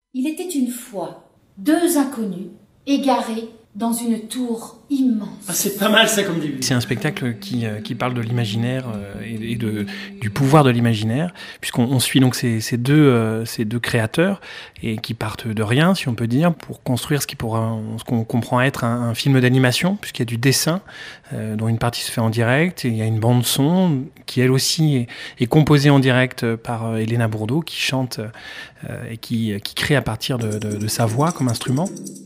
Il était une fois deux inconnus égarés dans une tour immense. Ah, c'est pas mal ça comme début. C'est un spectacle qui parle de l'imaginaire et du pouvoir de l'imaginaire, puisqu'on suit donc ces deux créateurs et qui partent de rien, si on peut dire, pour construire ce qu'on comprend être un film d'animation, puisqu'il y a du dessin dont une partie se fait en direct, et il y a une bande son qui elle aussi est composée en direct par Elena Bourdeau, qui chante et qui crée à partir de sa voix comme instrument.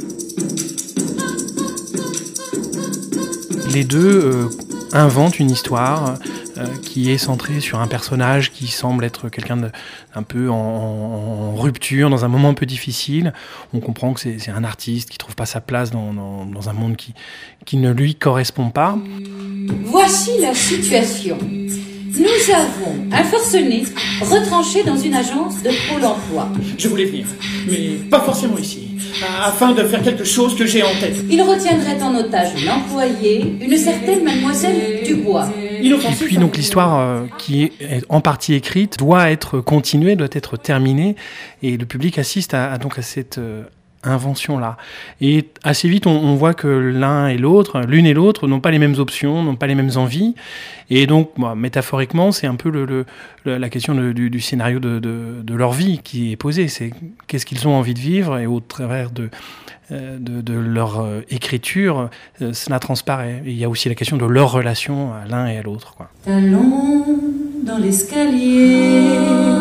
Les deux inventent une histoire qui est centrée sur un personnage qui semble être quelqu'un d'un peu en rupture, dans un moment un peu difficile. On comprend que c'est un artiste qui ne trouve pas sa place dans un monde qui ne lui correspond pas. Voici la situation. Nous avons un forcené retranché dans une agence de Pôle emploi. Je voulais venir, mais pas forcément ici, afin de faire quelque chose que j'ai en tête. Il retiendrait en otage une employée, une certaine mademoiselle Dubois. Et puis donc l'histoire qui est en partie écrite doit être continuée, doit être terminée, et le public assiste à cette invention-là. Et assez vite, on voit que l'une et l'autre n'ont pas les mêmes options, n'ont pas les mêmes envies. Et donc, métaphoriquement, c'est un peu la question du scénario de leur vie qui est posée. C'est qu'est-ce qu'ils ont envie de vivre, et au travers de leur écriture, cela transparaît. Et il y a aussi la question de leur relation à l'un et à l'autre, quoi. Talons dans l'escalier,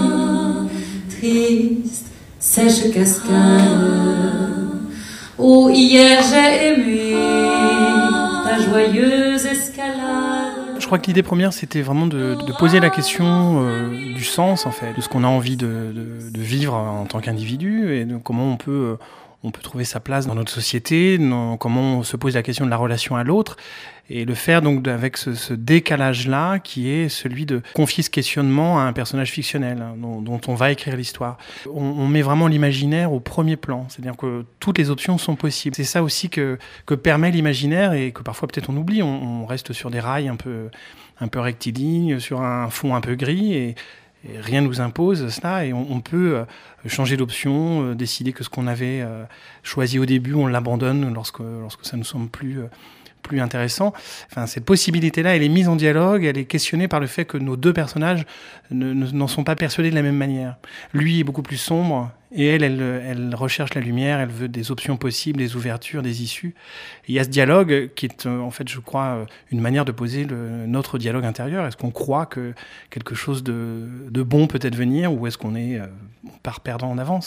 triste, sèche cascade. Oh, hier j'ai aimé ta joyeuse escalade. Je crois que l'idée première, c'était vraiment de poser la question du sens, en fait, de ce qu'on a envie de vivre en tant qu'individu, et de comment on peut trouver sa place dans notre société, comment on se pose la question de la relation à l'autre, et le faire donc avec ce décalage-là qui est celui de confier ce questionnement à un personnage fictionnel dont on va écrire l'histoire. On met vraiment l'imaginaire au premier plan, c'est-à-dire que toutes les options sont possibles. C'est ça aussi que permet l'imaginaire, et que parfois peut-être on oublie. On reste sur des rails un peu rectilignes, sur un fond un peu gris, et rien ne nous impose cela, et on peut changer d'option, décider que ce qu'on avait choisi au début, on l'abandonne lorsque ça nous semble plus intéressant. Enfin, cette possibilité-là, elle est mise en dialogue, elle est questionnée par le fait que nos deux personnages n'en sont pas persuadés de la même manière. Lui est beaucoup plus sombre, et elle recherche la lumière, elle veut des options possibles, des ouvertures, des issues. Et il y a ce dialogue qui est, en fait, je crois, une manière de poser notre dialogue intérieur. Est-ce qu'on croit que quelque chose de bon peut advenir, ou est-ce qu'on part perdant en avance, quoi ?